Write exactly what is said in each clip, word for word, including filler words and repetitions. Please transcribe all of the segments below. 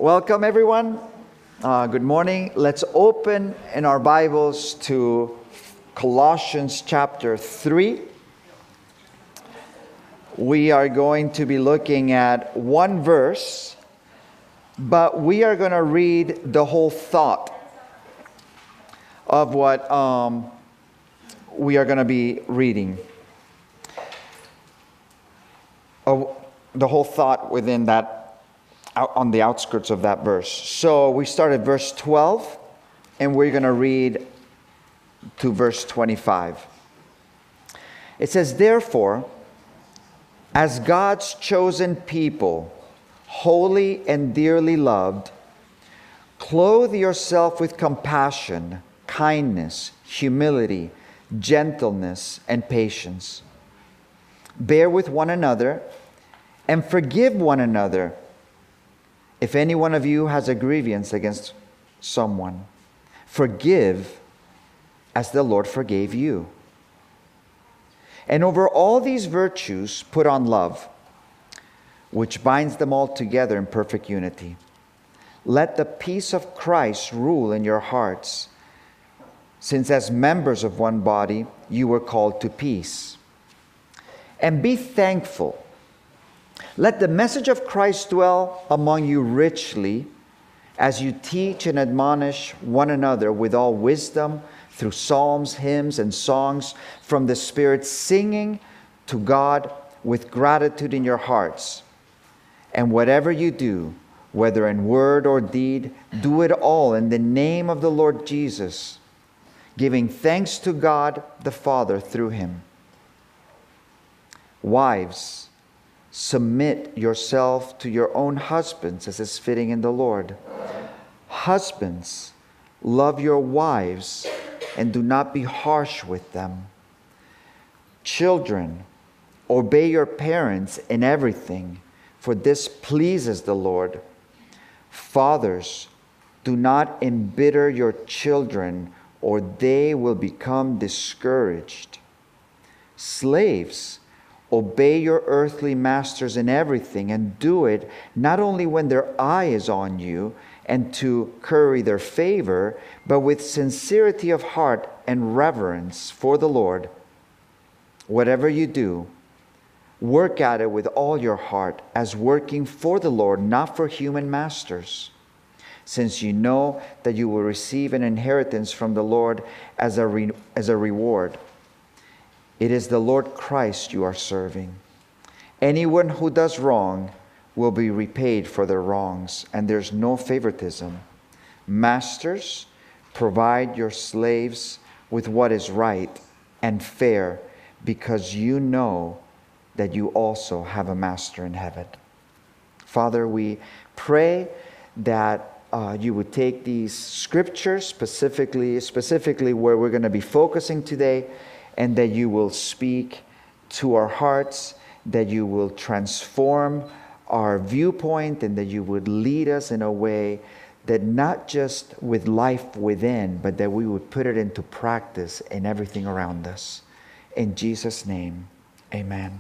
Welcome, everyone. Uh, good morning. Let's open in our Bibles to Colossians chapter three. We are going to be looking at one verse, but we are going to read the whole thought of what um, we are going to be reading. Oh, the whole thought within that, out on the outskirts of that verse. So we start at verse twelve, and we're going to read to verse twenty-five. It says, "Therefore, as God's chosen people, holy and dearly loved, clothe yourself with compassion, kindness, humility, gentleness, and patience. Bear with one another and forgive one another if any one of you has a grievance against someone. Forgive as the Lord forgave you. And over all these virtues put on love, which binds them all together in perfect unity. Let the peace of Christ rule in your hearts, since as members of one body you were called to peace. And be thankful. Let the message of Christ dwell among you richly, as you teach and admonish one another with all wisdom, through psalms, hymns, and songs from the Spirit, singing to God with gratitude in your hearts. And whatever you do, whether in word or deed, do it all in the name of the Lord Jesus, giving thanks to God the Father through him. Wives, submit yourself to your own husbands as is fitting in the Lord. Husbands, love your wives and do not be harsh with them. Children, obey your parents in everything, for this pleases the Lord. Fathers, do not embitter your children, or they will become discouraged. Slaves, obey your earthly masters in everything, and do it not only when their eye is on you and to curry their favor, but with sincerity of heart and reverence for the Lord. Whatever you do, work at it with all your heart, as working for the Lord, not for human masters, since you know that you will receive an inheritance from the Lord as a, re- as a reward. It is the Lord Christ you are serving. Anyone who does wrong will be repaid for their wrongs, and there's no favoritism. Masters, provide your slaves with what is right and fair, because you know that you also have a master in heaven." Father, we pray that uh, you would take these scriptures, specifically, specifically where we're going to be focusing today, and that you will speak to our hearts, that you will transform our viewpoint, and that you would lead us in a way that not just with life within, but that we would put it into practice in everything around us. In Jesus' name, amen.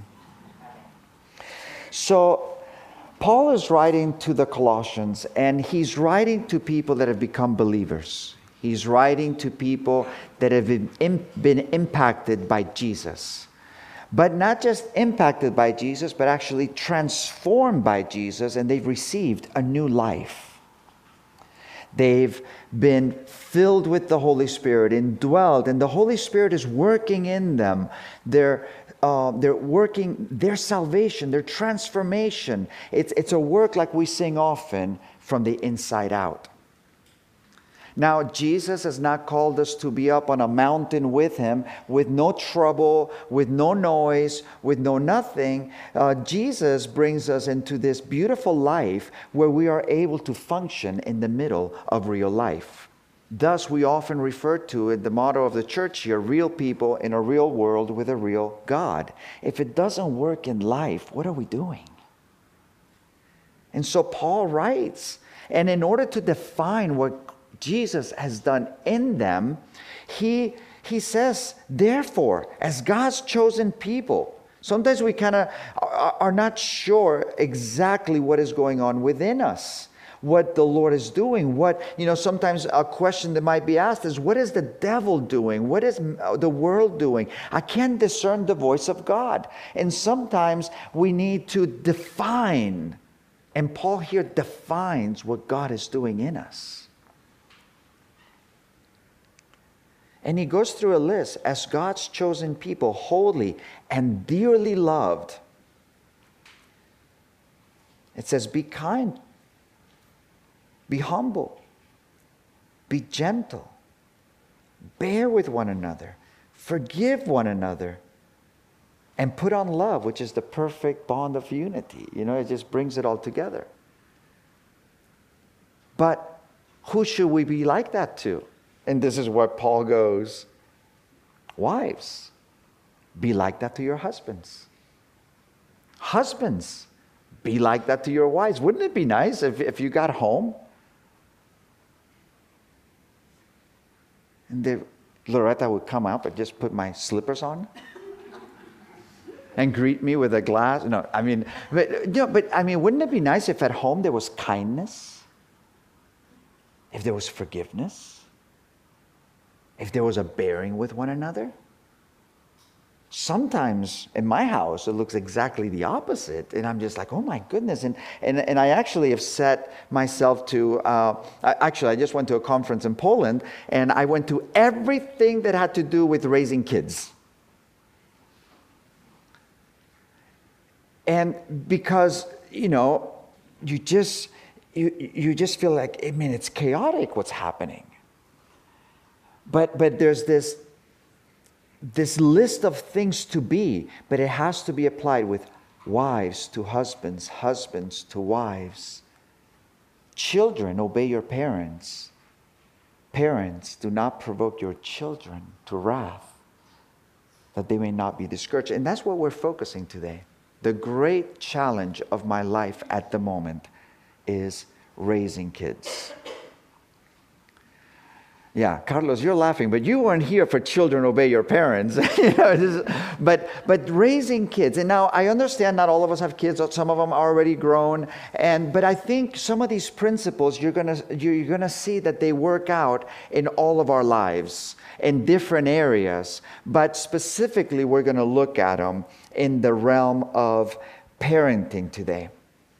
So, Paul is writing to the Colossians, and he's writing to people that have become believers. He's writing to people that have been, been impacted by Jesus. But not just impacted by Jesus, but actually transformed by Jesus, and they've received a new life. They've been filled with the Holy Spirit, indwelled, and the Holy Spirit is working in them. They're, uh, they're working their salvation, their transformation. It's, it's a work, like we sing often, from the inside out. Now, Jesus has not called us to be up on a mountain with him, with no trouble, with no noise, with no nothing. Uh, Jesus brings us into this beautiful life where we are able to function in the middle of real life. Thus, we often refer to it, the motto of the church here, real people in a real world with a real God. If it doesn't work in life, what are we doing? And so Paul writes, and in order to define what Jesus has done in them, he, he says, therefore, as God's chosen people. Sometimes we kind of are not sure exactly what is going on within us. what the Lord is doing. What, you know, sometimes a question that might be asked is, what is the devil doing? What is the world doing? I can't discern the voice of God. And sometimes we need to define, and Paul here defines what God is doing in us. And he goes through a list, as God's chosen people, holy and dearly loved. It says, be kind, be humble, be gentle, bear with one another, forgive one another, and put on love, which is the perfect bond of unity. You know, it just brings it all together. But who should we be like that to? And this is where Paul goes, wives, be like that to your husbands. Husbands, be like that to your wives. Wouldn't it be nice if, if you got home and the, Loretta would come up and just put my slippers on and greet me with a glass? No, I mean, but, you know, but I mean, wouldn't it be nice if at home there was kindness? If there was forgiveness? If there was a bearing with one another? Sometimes in my house, it looks exactly the opposite. And I'm just like, oh my goodness. And and, and I actually have set myself to, uh, I, actually, I just went to a conference in Poland, and I went to everything that had to do with raising kids. And because, you know, you just, you, you just feel like, I mean, it's chaotic what's happening. But but there's this, this list of things to be, but it has to be applied with wives to husbands, husbands to wives. Children, obey your parents. Parents, do not provoke your children to wrath, that they may not be discouraged. And that's what we're focusing today. The great challenge of my life at the moment is raising kids. Yeah, Carlos, you're laughing, but you weren't here for children obey your parents. you know, is, but but raising kids, and now I understand not all of us have kids. Some of them are already grown, and but I think some of these principles you're gonna you're gonna see that they work out in all of our lives in different areas. But specifically, we're gonna look at them in the realm of parenting today.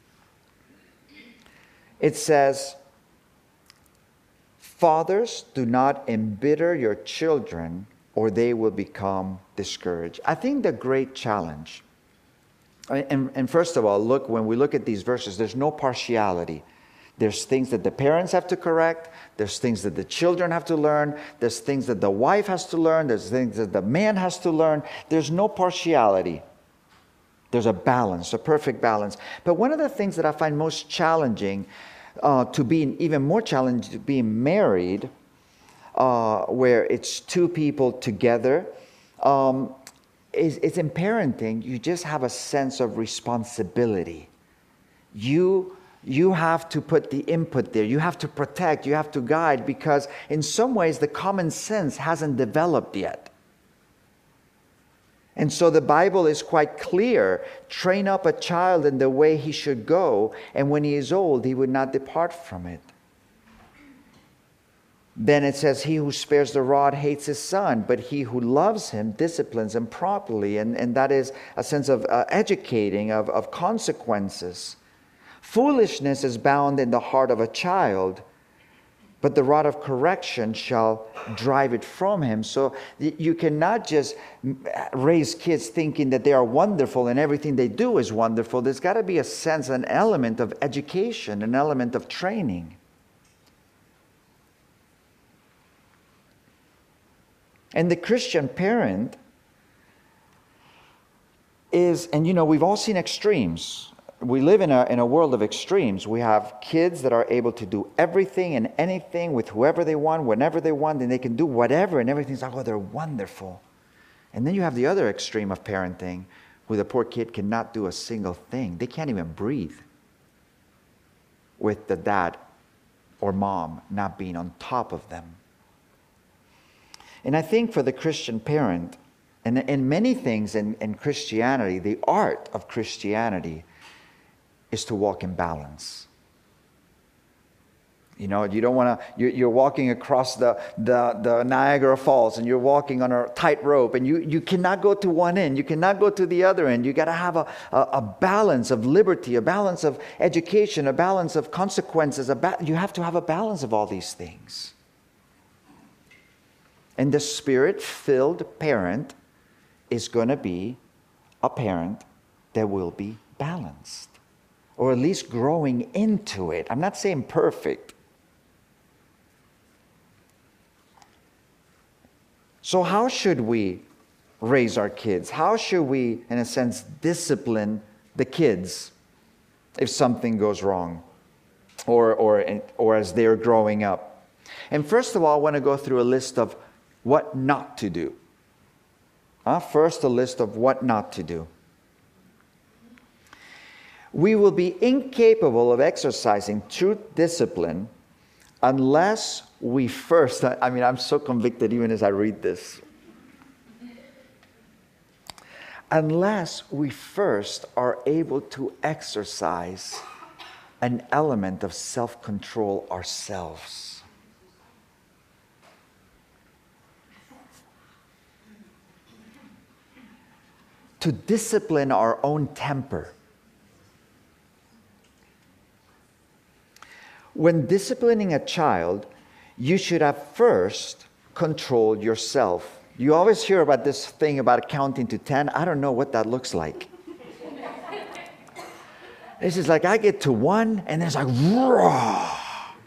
It says, fathers, do not embitter your children, or they will become discouraged. I think the great challenge, and, and first of all, look, when we look at these verses, there's no partiality. There's things that the parents have to correct. There's things that the children have to learn. There's things that the wife has to learn. There's things that the man has to learn. There's no partiality. There's a balance, a perfect balance. But one of the things that I find most challenging, uh, to being even more challenging to being married, uh, where it's two people together, um, is, is in parenting, you just have a sense of responsibility. You You have to put the input there. You have to protect. You have to guide, because in some ways the common sense hasn't developed yet. And so the Bible is quite clear. Train up a child in the way he should go, and when he is old, he would not depart from it. Then it says, he who spares the rod hates his son, but he who loves him disciplines him properly. And, and that is a sense of uh, educating, of, of consequences. Foolishness is bound in the heart of a child, but the rod of correction shall drive it from him. So you cannot just raise kids thinking that they are wonderful and everything they do is wonderful. There's got to be a sense, an element of education, an element of training. And the Christian parent is, and you know, we've all seen extremes. We live in a, in a world of extremes. We have kids that are able to do everything and anything with whoever they want, whenever they want, and they can do whatever, and everything's like, oh, they're wonderful. And then you have the other extreme of parenting, where the poor kid cannot do a single thing. They can't even breathe with the dad or mom not being on top of them. And I think for the Christian parent, and in many things in, in Christianity, the art of Christianity is to walk in balance. You know, you don't want to, you're, you're walking across the, the, the Niagara Falls and you're walking on a tight rope and you, you cannot go to one end, you cannot go to the other end. You got to have a, a, a balance of liberty, a balance of education, a balance of consequences. A ba- you have to have a balance of all these things. And the Spirit-filled parent is going to be a parent that will be balanced, or at least growing into it. I'm not saying perfect. So how should we raise our kids? How should we, in a sense, discipline the kids if something goes wrong or, or, or as they're growing up? And first of all, I want to go through a list of what not to do. Uh, first, a list of what not to do. We will be incapable of exercising true discipline unless we first, I mean, I'm so convicted even as I read this. Unless we first are able to exercise an element of self-control ourselves. To discipline our own temper. When disciplining a child, you should have first controlled yourself. You always hear about this thing about counting to ten. I don't know what that looks like. This is like I get to one and it's like, raw.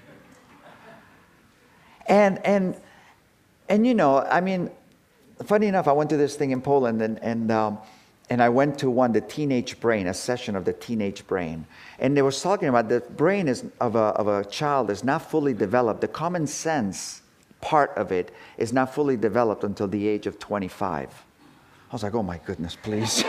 And, and, and you know, I mean, funny enough, I went to this thing in Poland and, and, um, and I went to one, the teenage brain, a session of the teenage brain. And they were talking about the brain is, of, a, of a child is not fully developed. The common sense part of it is not fully developed until the age of twenty-five. I was like, oh my goodness, please.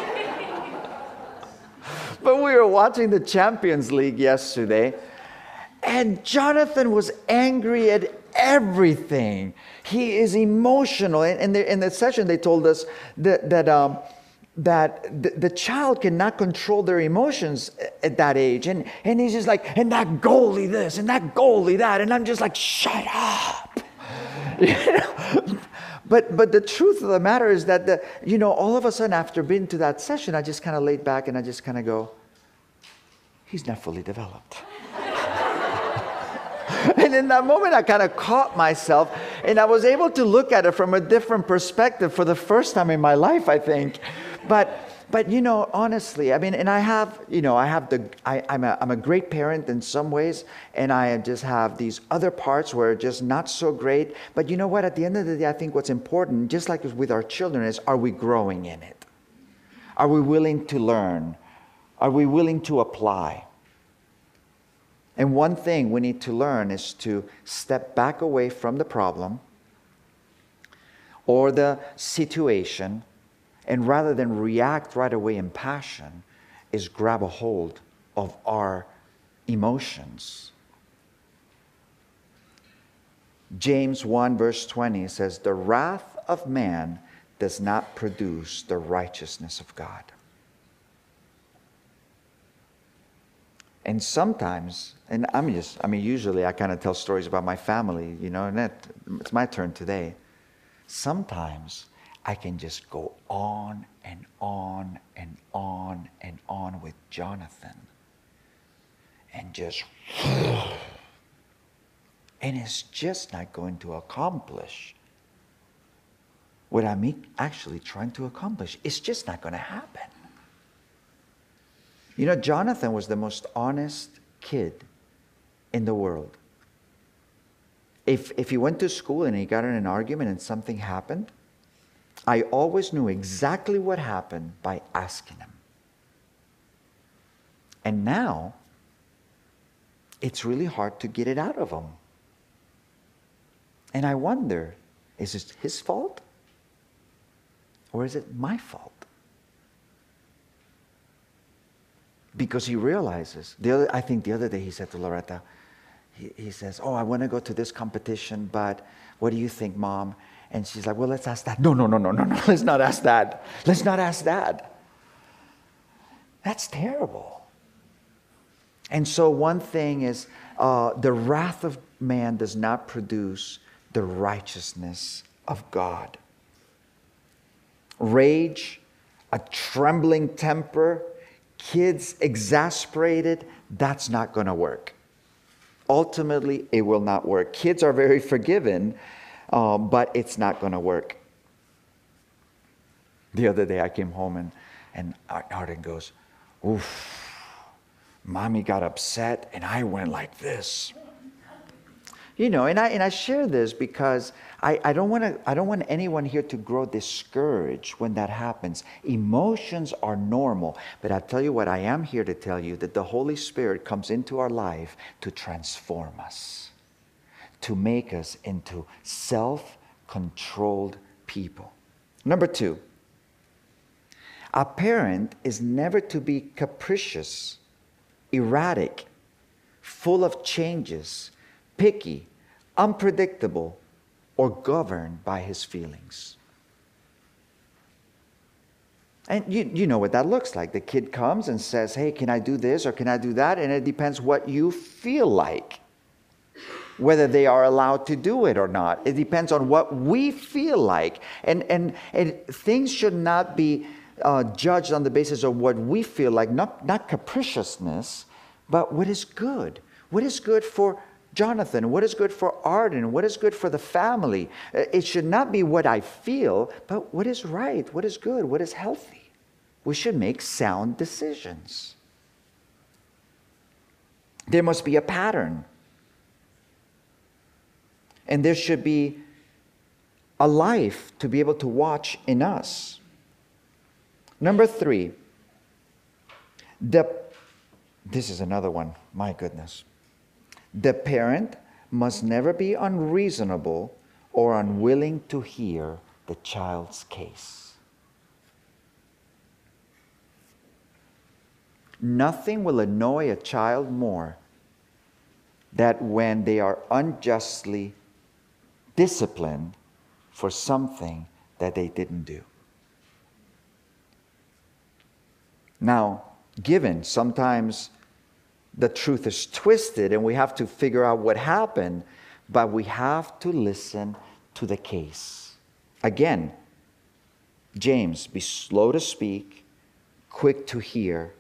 But we were watching the Champions League yesterday, and Jonathan was angry at everything. He is emotional. And in the, in the session, they told us that, that um, that the, the child cannot control their emotions at that age. And, and he's just like, and that goalie this, and that goalie that. And I'm just like, shut up. You know? But, but the truth of the matter is that, the, you know, all of a sudden after being to that session, I just kind of laid back and I just kind of go, he's not fully developed. And in that moment, I kind of caught myself and I was able to look at it from a different perspective for the first time in my life, I think. But, but you know, honestly, I mean, and I have, you know, I have the, I, I'm a, I'm a great parent in some ways, and I just have these other parts where just not so great. But you know what? At the end of the day, I think what's important, just like with our children, is are we growing in it? Are we willing to learn? Are we willing to apply? And one thing we need to learn is to step back away from the problem or the situation, and rather than react right away in passion, is grab a hold of our emotions. James one verse twenty says, the wrath of man does not produce the righteousness of God. And sometimes, and I'm just, I mean, usually I kind of tell stories about my family, you know, and that, it's my turn today. Sometimes I can just go on and on and on and on with Jonathan. And just, and it's just not going to accomplish what I'm actually trying to accomplish. It's just not going to happen. You know, Jonathan was the most honest kid in the world. If, if he went to school and he got in an argument and something happened, I always knew exactly what happened by asking him. And now, it's really hard to get it out of him. And I wonder, is it his fault? Or is it my fault? Because he realizes, the other, I think the other day he said to Loretta, he, he says, oh, I want to go to this competition, but what do you think, Mom? And she's like, well, let's ask Dad. No, no, no, no, no, no, let's not ask Dad. Let's not ask Dad. That's terrible. And so one thing is uh, the wrath of man does not produce the righteousness of God. Rage, a trembling temper, kids exasperated, that's not going to work. Ultimately, it will not work. Kids are very forgiven, uh, but it's not going to work. The other day I came home and, and Arden goes, oof, Mommy got upset and I went like this. You know, and I and I share this because I, I don't want to I don't want anyone here to grow discouraged when that happens. Emotions are normal, but I tell you what, I am here to tell you that the Holy Spirit comes into our life to transform us, to make us into self-controlled people. Number two, a parent is never to be capricious, erratic, full of changes, picky, unpredictable, or governed by his feelings. And you, you know what that looks like. The kid comes and says, hey, can I do this or can I do that? And it depends what you feel like, whether they are allowed to do it or not. It depends on what we feel like. And, and, and things should not be uh, judged on the basis of what we feel like, not, not capriciousness, but what is good. What is good for Jonathan? What is good for Arden? What is good for the family? It should not be what I feel, but what is right, what is good, what is healthy. We should make sound decisions. There must be a pattern. And there should be a life to be able to watch in us. Number three, the, this is another one, my goodness. The parent must never be unreasonable or unwilling to hear the child's case. Nothing will annoy a child more than when they are unjustly disciplined for something that they didn't do. Now, given sometimes the truth is twisted and we have to figure out what happened, but we have to listen to the case. Again, James, be slow to speak, quick to hear.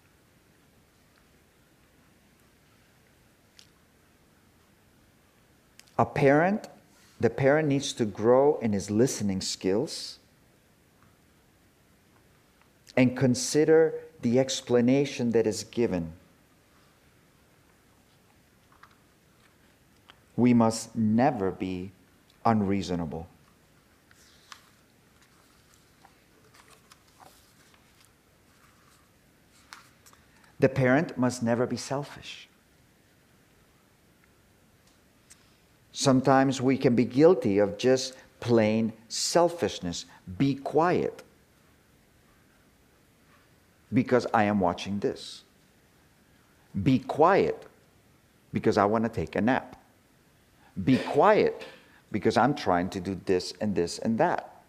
A parent, the parent needs to grow in his listening skills and consider the explanation that is given. We must never be unreasonable. The parent must never be selfish. Sometimes we can be guilty of just plain selfishness. Be quiet, because I am watching this. Be quiet, because I want to take a nap. Be quiet, because I'm trying to do this and this and that.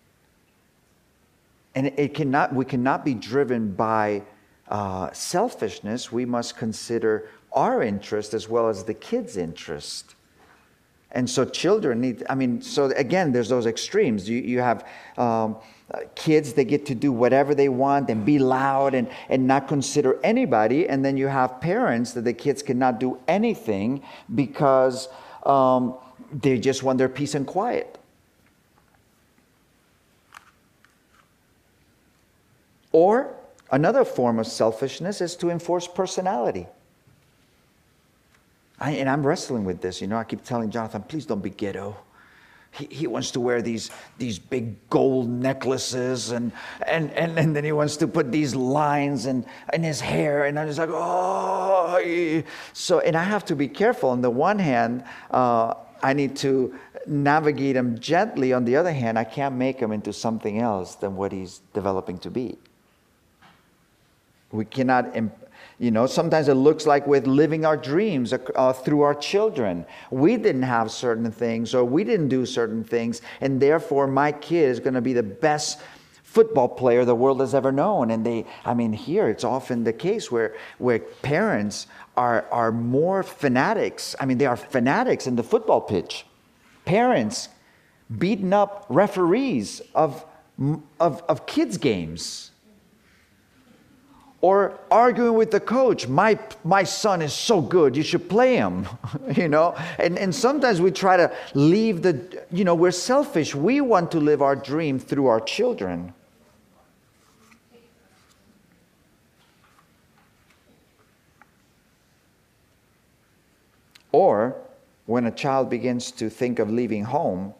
And it cannot, we cannot be driven by uh, selfishness. We must consider our interest as well as the kids' interest. And so children need, I mean, so again, there's those extremes. You, you have um, kids that get to do whatever they want and be loud and, and not consider anybody. And then you have parents that the kids cannot do anything because um, they just want their peace and quiet. Or another form of selfishness is to enforce personality. I, and I'm wrestling with this, you know. I keep telling Jonathan, please don't be ghetto. He, he wants to wear these, these big gold necklaces, and, and, and, and then he wants to put these lines in, in his hair. And I'm just like, oh. So, and I have to be careful. On the one hand, uh, I need to navigate him gently. On the other hand, I can't make him into something else than what he's developing to be. We cannot... Imp- You know, sometimes it looks like we're living our dreams uh, through our children. We didn't have certain things, or we didn't do certain things, and therefore my kid is going to be the best football player the world has ever known. And they, I mean, here it's often the case where, where parents are, are more fanatics. I mean, they are fanatics in the football pitch. Parents beating up referees of, of, of kids' games. Or arguing with the coach, my my son is so good, you should play him, you know. And, and sometimes we try to leave the, you know, we're selfish. We want to live our dream through our children. Or when a child begins to think of leaving home,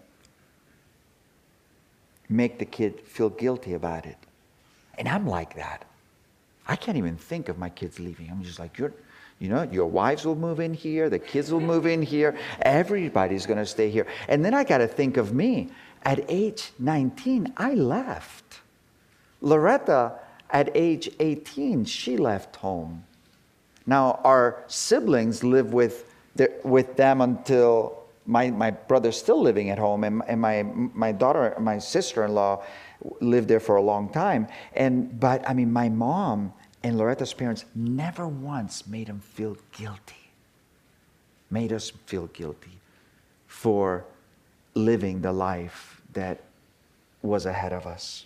make the kid feel guilty about it. And I'm like that. I can't even think of my kids leaving. I'm just like, you're, you know, your wives will move in here, the kids will move in here, everybody's going to stay here. And then I got to think of me. At age nineteen, I left. Loretta, at age eighteen, she left home. Now, our siblings live with, the, with them until my, my brother's still living at home, and, and my, my daughter, my sister-in-law lived there for a long time. And but I mean, my mom and Loretta's parents never once made them feel guilty. Made us feel guilty for living the life that was ahead of us.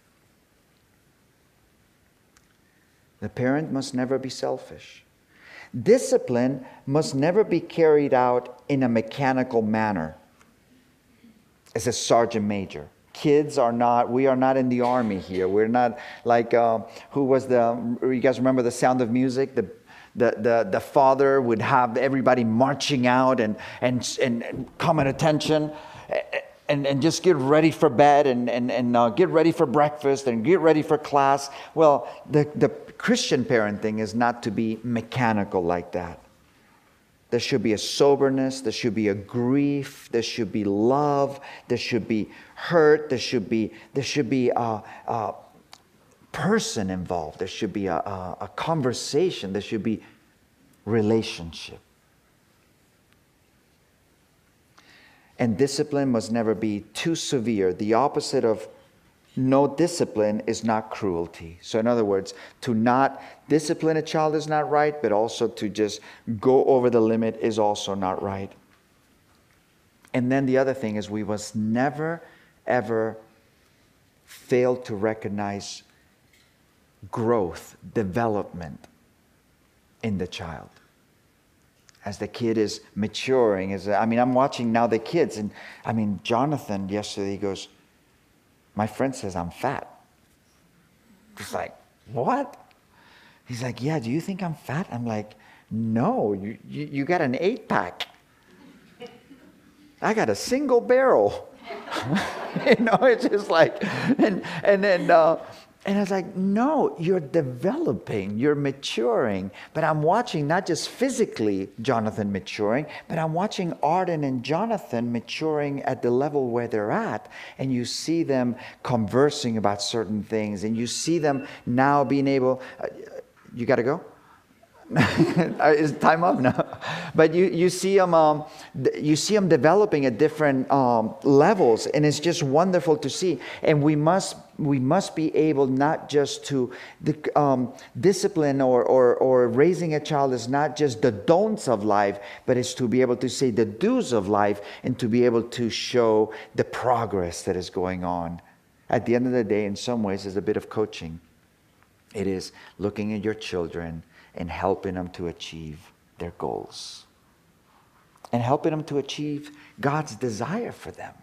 The parent must never be selfish. Discipline must never be carried out in a mechanical manner as a sergeant major. Kids are not, we are not in the army here. We're not like, uh, who was the, you guys remember The Sound of Music? The, the, the, the father would have everybody marching out and, and, and, and come at attention and, and just get ready for bed and, and, and uh, get ready for breakfast and get ready for class. Well, the, the Christian parenting is not to be mechanical like that. There should be a soberness, there should be a grief, there should be love, there should be hurt, there should be there should be a, a person involved, there should be a, a, a conversation, there should be relationship. And discipline must never be too severe. The opposite of no discipline is not cruelty. So in other words, to not discipline a child is not right, but also to just go over the limit is also not right. And then the other thing is we must never, ever fail to recognize growth, development in the child. As the kid is maturing, as I mean, I'm watching now the kids, and I mean, Jonathan yesterday, he goes, my friend says I'm fat. Just like, what? He's like, yeah, do you think I'm fat? I'm like, no, you, you, you got an eight pack. I got a single barrel. You know, it's just like, and and then, uh, and I was like, no, you're developing, you're maturing. But I'm watching not just physically Jonathan maturing, but I'm watching Arden and Jonathan maturing at the level where they're at. And you see them conversing about certain things. And you see them now being able, uh, you got to go? Is time up now? But you, you see them um, you see them developing at different um, levels, and it's just wonderful to see. And we must we must be able not just to um, discipline or, or or raising a child is not just the don'ts of life, but it's to be able to say the do's of life and to be able to show the progress that is going on. At the end of the day, in some ways, is a bit of coaching. It is looking at your children and helping them to achieve their goals. And helping them to achieve God's desire for them.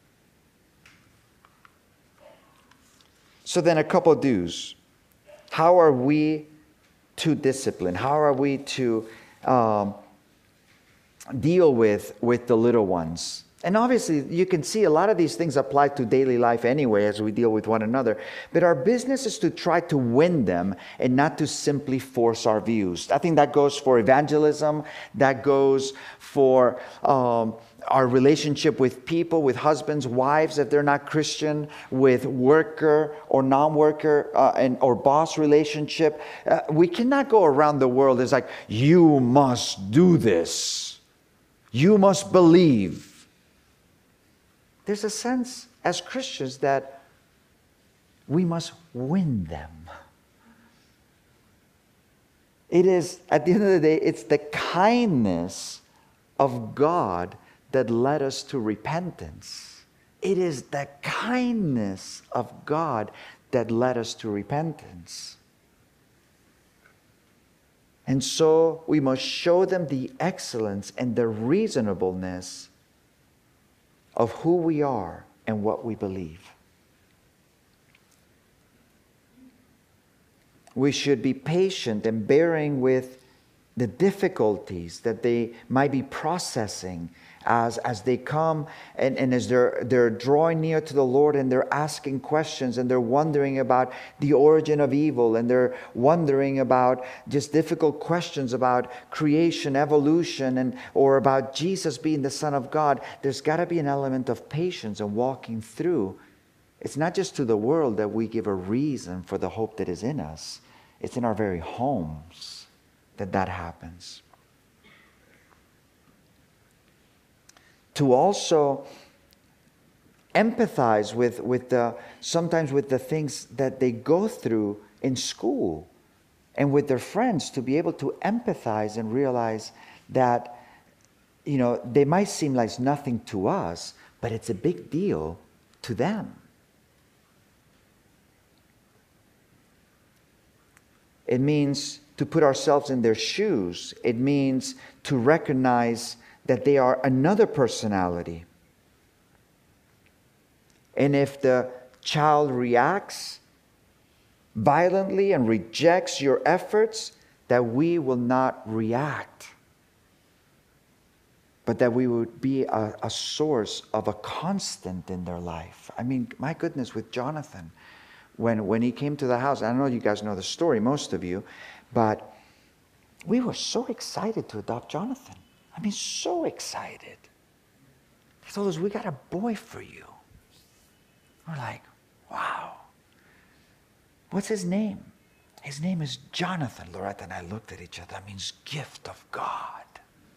So then a couple of do's. How are we to discipline? How are we to um, deal with, with the little ones? And obviously, you can see a lot of these things apply to daily life anyway as we deal with one another. But our business is to try to win them and not to simply force our views. I think that goes for evangelism. That goes for um, our relationship with people, with husbands, wives, if they're not Christian, with worker or non-worker uh, and or boss relationship. Uh, we cannot go around the world as like, you must do this. You must believe. There's a sense as Christians that we must win them. It is, at the end of the day, it's the kindness of God that led us to repentance. It is the kindness of God that led us to repentance. And so we must show them the excellence and the reasonableness of who we are and what we believe. We should be patient and bearing with the difficulties that they might be processing as, as they come and, and as they're, they're drawing near to the Lord, and they're asking questions, and they're wondering about the origin of evil, and they're wondering about just difficult questions about creation, evolution, and or about Jesus being the Son of God. There's got to be an element of patience and walking through. It's not just to the world that we give a reason for the hope that is in us. It's in our very homes that that happens. To also empathize with, with the, sometimes with the things that they go through in school and with their friends, to be able to empathize and realize that, you know, they might seem like nothing to us, but it's a big deal to them. It means to put ourselves in their shoes. It means to recognize that they are another personality. And if the child reacts violently and rejects your efforts, that we will not react, but that we would be a, a source of a constant in their life. I mean, my goodness, with Jonathan, When, when he came to the house, I don't know if you guys know the story, most of you, but we were so excited to adopt Jonathan. I mean, so excited. He told us, we got a boy for you. We're like, wow. What's his name? His name is Jonathan. Loretta and I looked at each other. That means gift of God.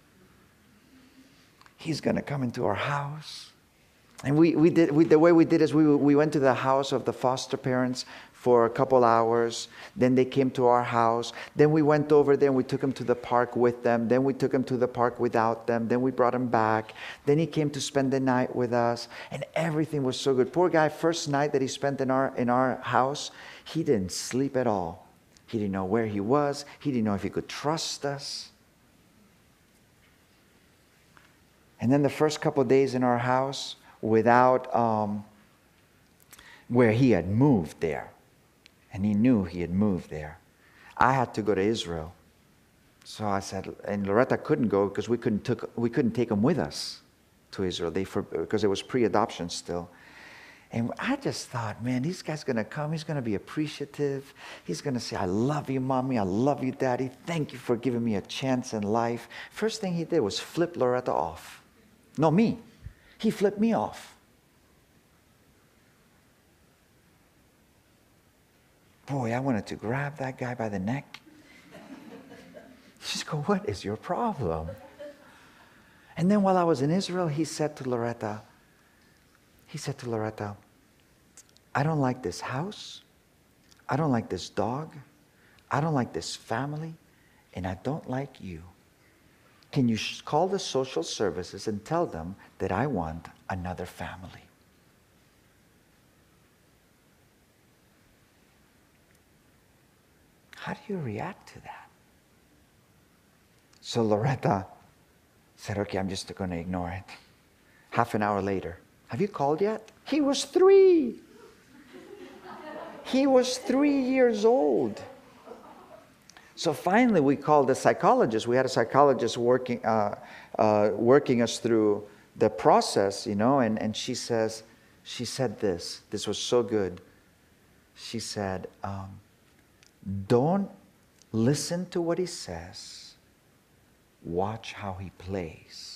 He's going to come into our house. And we, we did we, the way we did is we, we went to the house of the foster parents for a couple hours. Then they came to our house. Then we went over there and we took him to the park with them. Then we took him to the park without them. Then we brought him back. Then he came to spend the night with us. And everything was so good. Poor guy, first night that he spent in our in our house, he didn't sleep at all. He didn't know where he was. He didn't know if he could trust us. And then the first couple of days in our house, without, um, where he had moved there. And he knew he had moved there. I had to go to Israel. So I said, and Loretta couldn't go because we couldn't, took, we couldn't take him with us to Israel they for, because it was pre-adoption still. And I just thought, man, this guy's going to come. He's going to be appreciative. He's going to say, I love you, Mommy. I love you, Daddy. Thank you for giving me a chance in life. First thing he did was flip Loretta off. No, me. He flipped me off. Boy, I wanted to grab that guy by the neck. Just go, what is your problem? And then while I was in Israel, he said to Loretta, he said to Loretta, I don't like this house. I don't like this dog. I don't like this family. And I don't like you. Can you call the social services and tell them that I want another family? How do you react to that? So Loretta said, okay, I'm just going to ignore it. Half an hour later, have you called yet? He was three. He was three years old. So finally, we called a psychologist. We had a psychologist working uh, uh, working us through the process, you know, and, and she says, she said this. This was so good. She said, um, don't listen to what he says. Watch how he plays.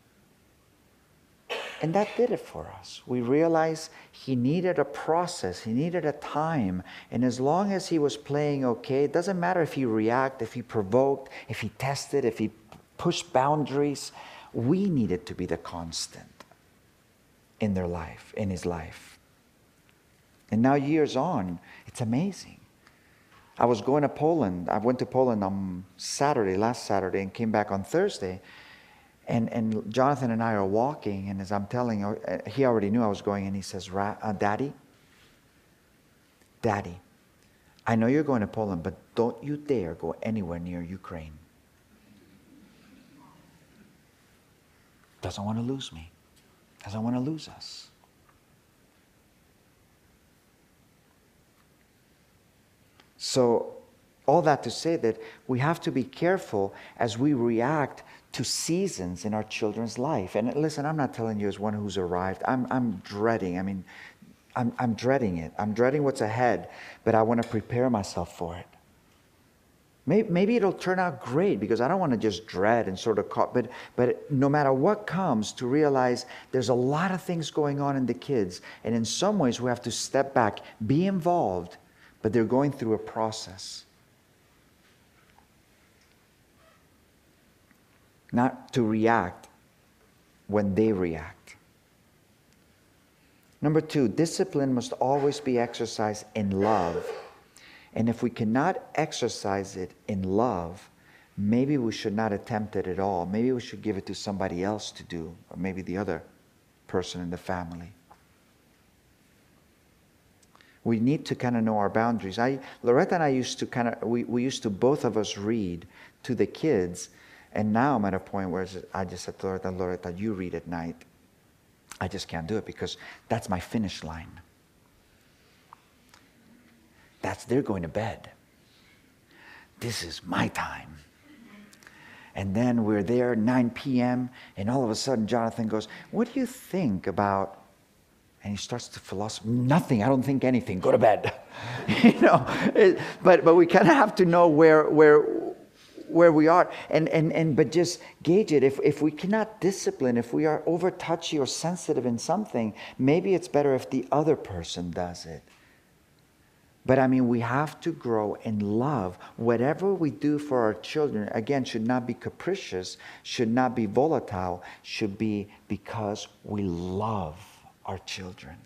And that did it for us. We realized he needed a process. He needed a time. And as long as he was playing okay, it doesn't matter if he reacted, if he provoked, if he tested, if he pushed boundaries. We needed to be the constant in their life, in his life. And now years on, it's amazing. I was going to Poland. I went to Poland on Saturday, last Saturday, and came back on Thursday. And, and Jonathan and I are walking, and as I'm telling him, he already knew I was going, and he says, uh, Daddy, Daddy, I know you're going to Poland, but don't you dare go anywhere near Ukraine. Doesn't want to lose me. Doesn't want to lose us. So, all that to say that we have to be careful as we react to seasons in our children's life. And listen, I'm not telling you as one who's arrived. I'm, I'm dreading. I mean, I'm, I'm dreading it. I'm dreading what's ahead, but I want to prepare myself for it. Maybe, maybe it'll turn out great because I don't want to just dread and sort of caught, but, but no matter what comes, to realize there's a lot of things going on in the kids. And in some ways, we have to step back, be involved, but they're going through a process. Not to react when they react. Number two, discipline must always be exercised in love. And if we cannot exercise it in love, maybe we should not attempt it at all. Maybe we should give it to somebody else to do, or maybe the other person in the family. We need to kind of know our boundaries. I, Loretta and I used to kind of, we, we used to both of us read to the kids. And now I'm at a point where I just said to Loretta, Loretta, you read at night. I just can't do it because that's my finish line. That's, they're going to bed. This is my time. And then we're there, nine p.m., and all of a sudden Jonathan goes, what do you think about, and he starts to philosophize, nothing, I don't think anything, go to bed. you know, it, but but we kind of have to know where where where we are, and, and, and but just gauge it. If, if we cannot discipline, if we are over touchy or sensitive in something, maybe it's better if the other person does it. But I mean, we have to grow in love. Whatever we do for our children, again, should not be capricious, should not be volatile, should be because we love our children.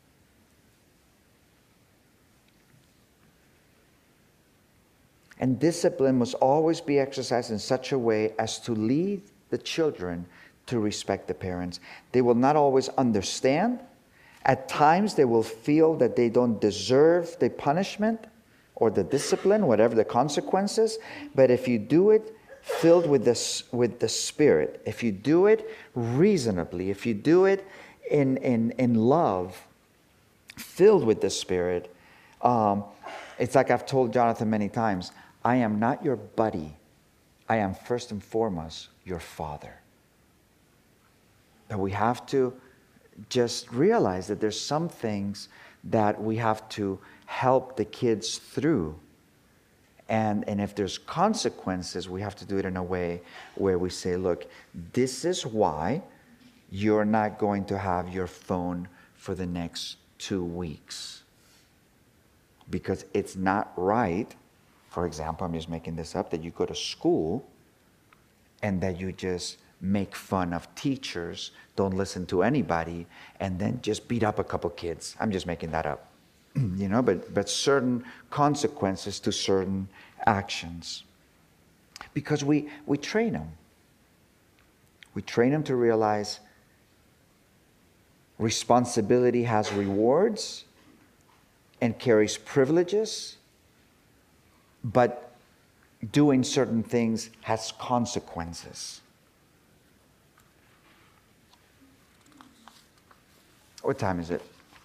And discipline must always be exercised in such a way as to lead the children to respect the parents. They will not always understand. At times, they will feel that they don't deserve the punishment or the discipline, whatever the consequences. But if you do it filled with the, with the Spirit, if you do it reasonably, if you do it in, in, in love, filled with the Spirit, um, it's like I've told Jonathan many times, I am not your buddy. I am first and foremost your father. That we have to just realize that there's some things that we have to help the kids through. And, and if there's consequences, we have to do it in a way where we say, look, this is why you're not going to have your phone for the next two weeks. Because it's not right, for example, I'm just making this up, that you go to school and that you just make fun of teachers, don't listen to anybody, and then just beat up a couple kids. I'm just making that up. You know, but, but certain consequences to certain actions. Because we, we train them. We train them to realize responsibility has rewards and carries privileges, but doing certain things has consequences. What time is it?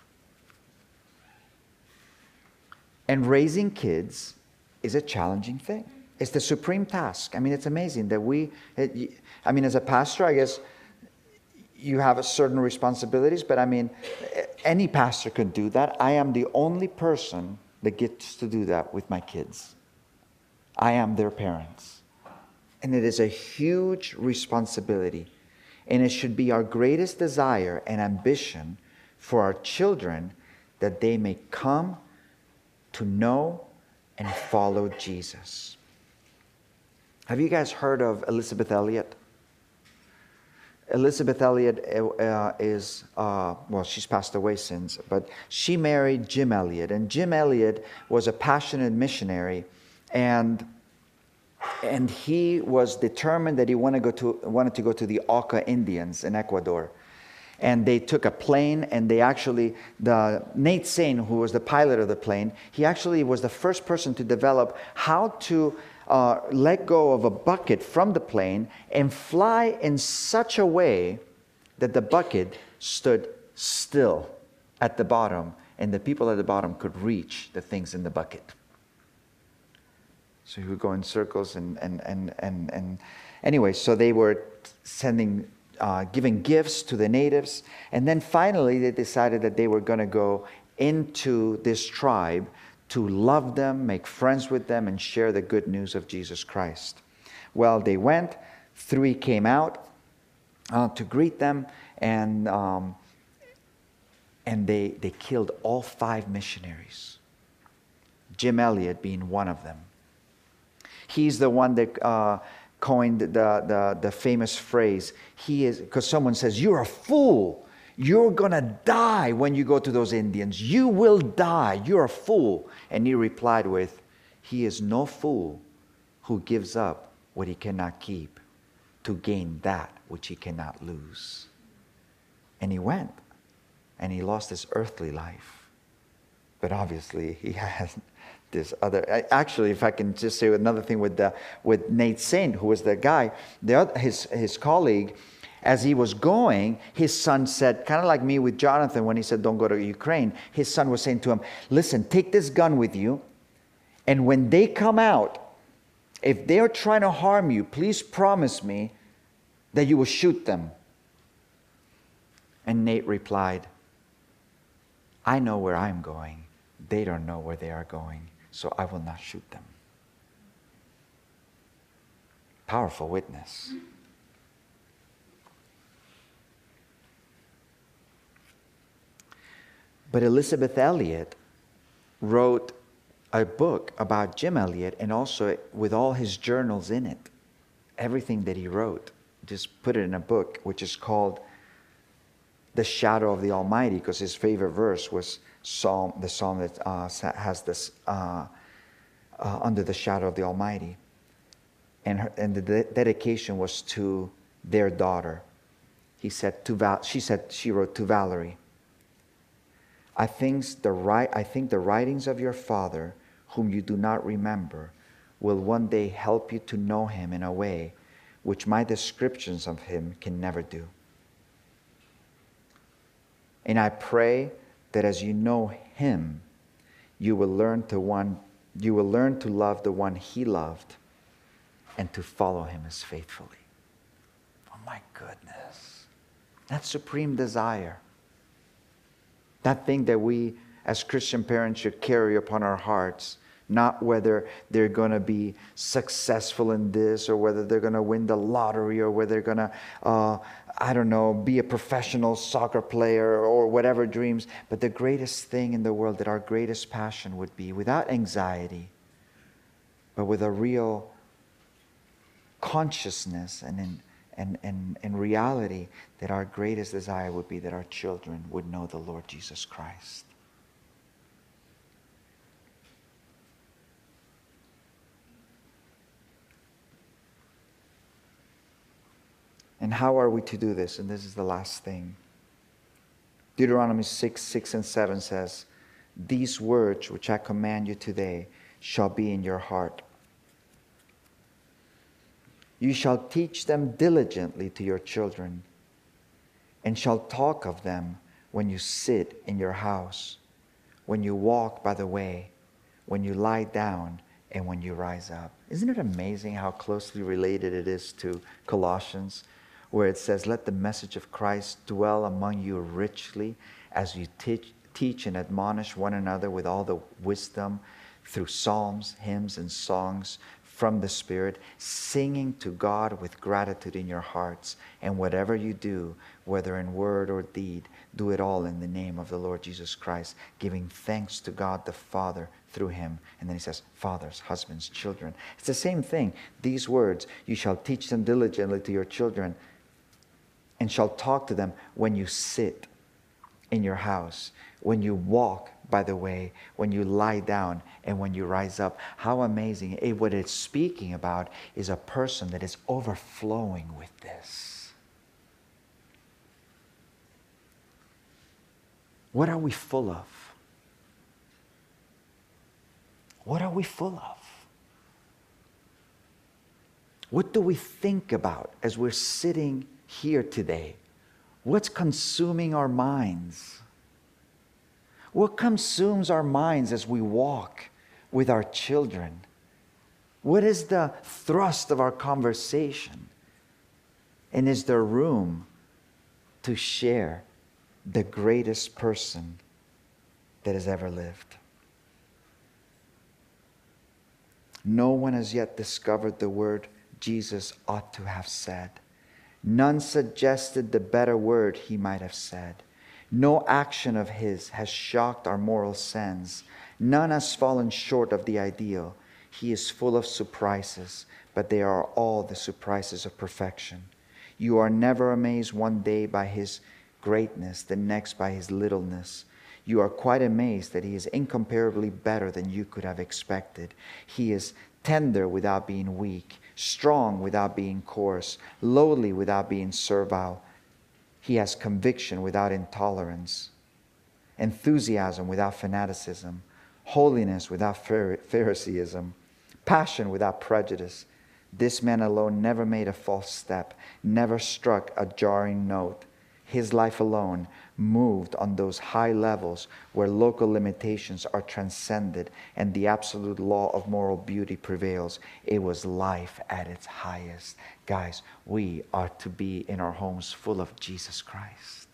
And raising kids is a challenging thing. It's the supreme task. I mean, it's amazing that we, it, I mean, as a pastor, I guess you have certain responsibilities, but I mean, any pastor can do that. I am the only person that gets to do that with my kids. I am their parents. And it is a huge responsibility. And it should be our greatest desire and ambition for our children that they may come to know and follow Jesus. Have you guys heard of Elizabeth Elliot? Elizabeth Elliot uh, is, uh, well, she's passed away since, but she married Jim Elliot. And Jim Elliot was a passionate missionary, and and he was determined that he wanted to go to, wanted to, go to the Auca Indians in Ecuador. And they took a plane, and they actually, the Nate Saint, who was the pilot of the plane, he actually was the first person to develop how to uh, let go of a bucket from the plane and fly in such a way that the bucket stood still at the bottom, and the people at the bottom could reach the things in the bucket. So he would go in circles, and and and and, and anyway, so they were sending. Uh, giving gifts to the natives. And then finally they decided that they were going to go into this tribe to love them, make friends with them, and share the good news of Jesus Christ. Well, they went. Three came out uh, to greet them, and um, and they, they killed all five missionaries, Jim Elliot being one of them. He's the one that... Uh, coined the, the, the famous phrase, he is, because someone says, you're a fool. You're going to die when you go to those Indians. You will die. You're a fool. And he replied with, he is no fool who gives up what he cannot keep to gain that which he cannot lose. And he went, and he lost his earthly life. But obviously he has this other, actually, if I can just say another thing with the, with Nate Saint, who was the guy, the other, his his colleague, as he was going, his son said, kind of like me with Jonathan when he said, don't go to Ukraine. His son was saying to him, listen, take this gun with you, and when they come out, if they're trying to harm you, please promise me that you will shoot them. And Nate replied, I know where I'm going. They don't know where they are going. So I will not shoot them. Powerful witness. But Elizabeth Elliot wrote a book about Jim Elliot, and also with all his journals in it. Everything that he wrote, just put it in a book, which is called The Shadow of the Almighty, because his favorite verse was Psalm, the psalm that uh, has this uh, uh, under the shadow of the Almighty, and her, and the de- dedication was to their daughter. He said to Val- she said she wrote to Valerie. I think the right I think the writings of your father, whom you do not remember, will one day help you to know him in a way which my descriptions of him can never do. And I pray that as you know him, you will learn to one, you will learn to love the one he loved, and to follow him as faithfully. Oh my goodness. That supreme desire. That thing that we as Christian parents should carry upon our hearts, not whether they're going to be successful in this, or whether they're going to win the lottery, or whether they're going to, uh, I don't know, be a professional soccer player, or whatever dreams. But the greatest thing in the world, that our greatest passion would be, without anxiety, but with a real consciousness and in, and, and, and reality, that our greatest desire would be that our children would know the Lord Jesus Christ. And how are we to do this? And this is the last thing. Deuteronomy six, six and seven says, these words which I command you today shall be in your heart. You shall teach them diligently to your children, and shall talk of them when you sit in your house, when you walk by the way, when you lie down, and when you rise up. Isn't it amazing how closely related it is to Colossians, where it says, let the message of Christ dwell among you richly as you teach, teach and admonish one another with all the wisdom through psalms, hymns, and songs from the Spirit, singing to God with gratitude in your hearts. And whatever you do, whether in word or deed, do it all in the name of the Lord Jesus Christ, giving thanks to God the Father through him. And then he says, fathers, husbands, children. It's the same thing. These words, you shall teach them diligently to your children, and shall talk to them when you sit in your house, when you walk by the way, when you lie down, and when you rise up. How amazing. It, what it's speaking about is a person that is overflowing with this. What are we full of? What are we full of? What do we think about as we're sitting here today? What's consuming our minds? What consumes our minds as we walk with our children? What is the thrust of our conversation? And is there room to share the greatest person that has ever lived? No one has yet discovered the word Jesus ought to have said. None suggested the better word he might have said. No action of his has shocked our moral sense. None has fallen short of the ideal. He is full of surprises, but they are all the surprises of perfection. You are never amazed one day by his greatness, the next by his littleness. You are quite amazed that he is incomparably better than you could have expected. He is tender without being weak, strong without being coarse, lowly without being servile. He has conviction without intolerance, enthusiasm without fanaticism, holiness without Phariseeism, passion without prejudice. This man alone never made a false step, never struck a jarring note. His life alone moved on those high levels where local limitations are transcended and the absolute law of moral beauty prevails. It was life at its highest. Guys, we are to be in our homes full of Jesus Christ.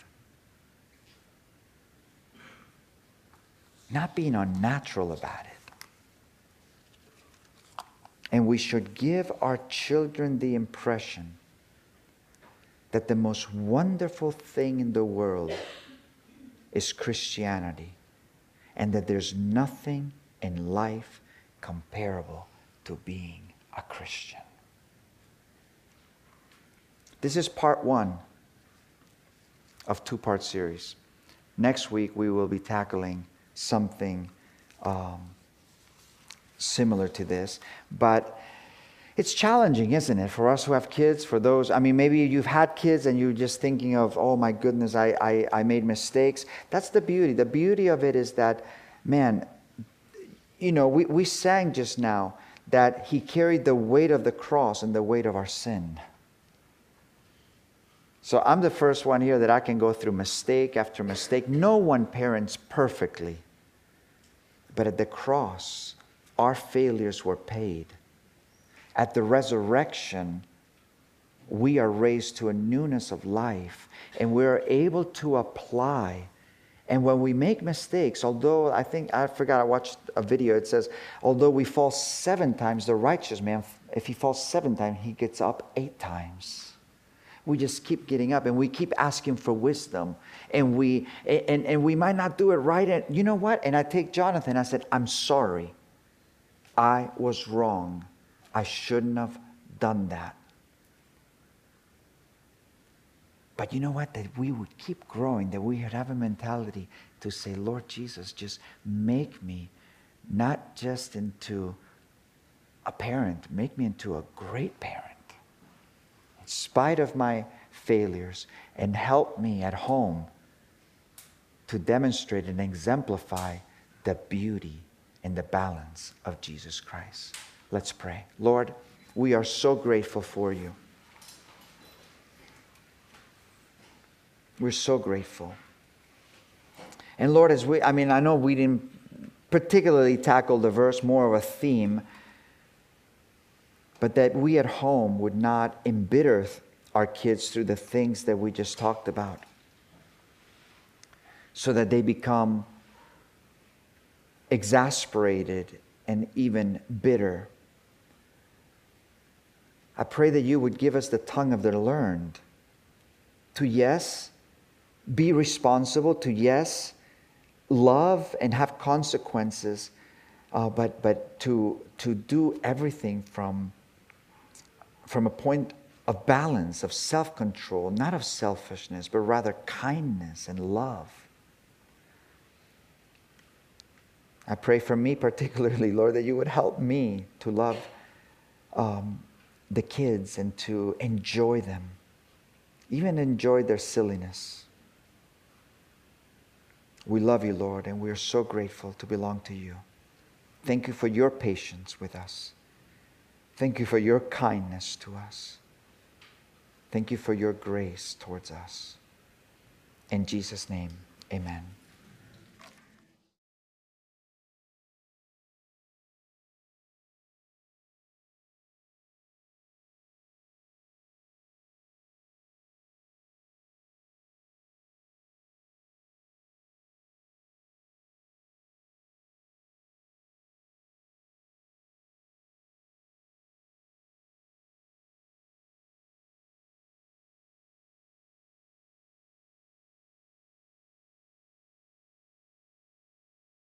Not being unnatural about it. And we should give our children the impression that the most wonderful thing in the world is Christianity, and that there's nothing in life comparable to being a Christian. This is part one of two-part series. Next week we will be tackling something um, similar to this, but it's challenging, isn't it, for us who have kids, for those, I mean, maybe you've had kids and you're just thinking of, oh my goodness, I, I, I made mistakes. That's the beauty. The beauty of it is that, man, you know, we, we sang just now that he carried the weight of the cross and the weight of our sin. So I'm the first one here that I can go through mistake after mistake. No one parents perfectly. But at the cross, our failures were paid. At the resurrection, we are raised to a newness of life, and we are able to apply. And when we make mistakes, although I think, I forgot, I watched a video, it says, although we fall seven times, the righteous man, if he falls seven times, he gets up eight times. We just keep getting up, and we keep asking for wisdom, and we and, and we might not do it right. And you know what? And I take Jonathan, I said, I'm sorry. I was wrong. I shouldn't have done that. But you know what? That we would keep growing, that we would have a mentality to say, Lord Jesus, just make me not just into a parent, make me into a great parent. In spite of my failures, and help me at home to demonstrate and exemplify the beauty and the balance of Jesus Christ. Let's pray. Lord, we are so grateful for you. We're so grateful. And Lord, as we, I mean, I know we didn't particularly tackle the verse, more of a theme, but that we at home would not embitter our kids through the things that we just talked about, so that they become exasperated and even bitter. I pray that you would give us the tongue of the learned to, yes, be responsible, to, yes, love and have consequences, uh, but but to to do everything from from a point of balance, of self-control, not of selfishness, but rather kindness and love. I pray for me particularly, Lord, that you would help me to love um, the kids and to enjoy them, even enjoy their silliness. We love you, Lord, and we are so grateful to belong to you. Thank you for your patience with us. Thank you for your kindness to us. Thank you for your grace towards us. In Jesus' name, amen.